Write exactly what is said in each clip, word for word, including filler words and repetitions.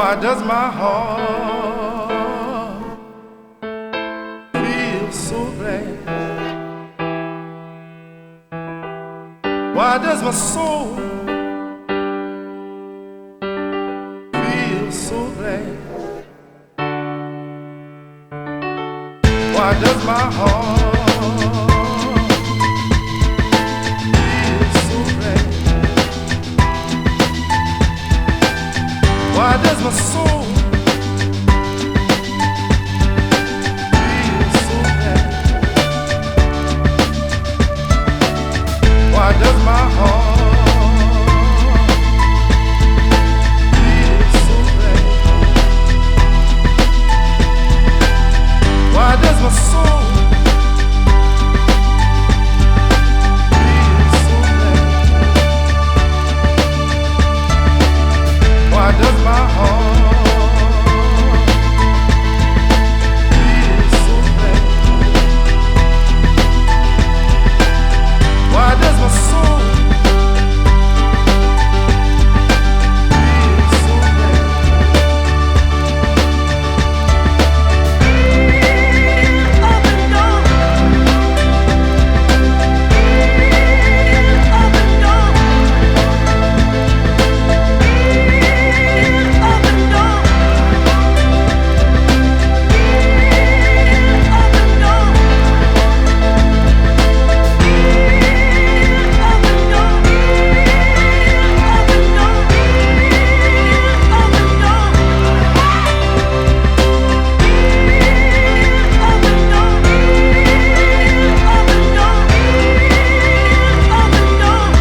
Why does my heart feel so glad? Why does my soul feel so glad? Why does my heart feel so glad? Why does my soul feel so glad? Why does my heart feel so glad? Why does my soul feel so glad? Why does my heart feel so glad? Why does my soul feel so glad? Up and down, up and down, up and down, up and down, up and down, up and down, up and down, up and down, up and down, up and down.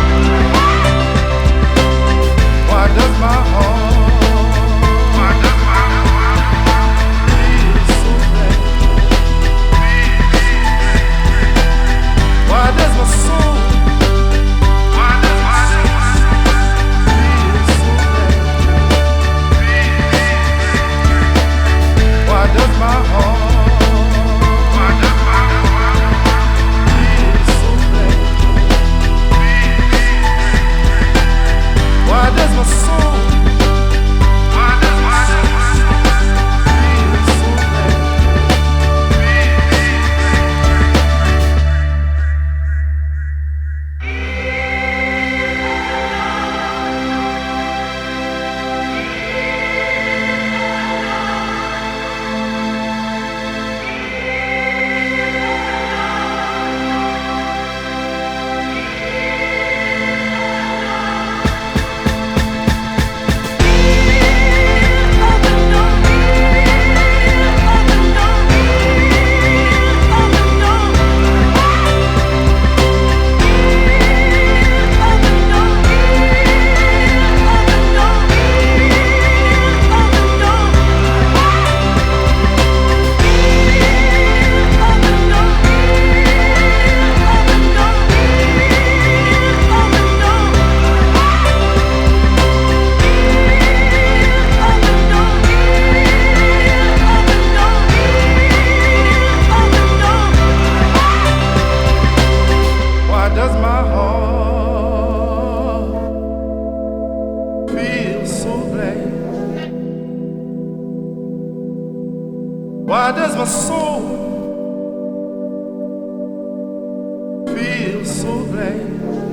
Why does my heart Why does my heart feel so glad? Why does my soul Why does my soul feel so glad? Why does my heart Why does my heart feel so glad? Why does my soul Why does my soul feel so glad? Up and down, up and down, up and down, up and down, up and down, up and down, up and down, up and down, up and down. Up and down, up and down, up and down. Why does my heart feel so glad? Why does my soul feel so glad?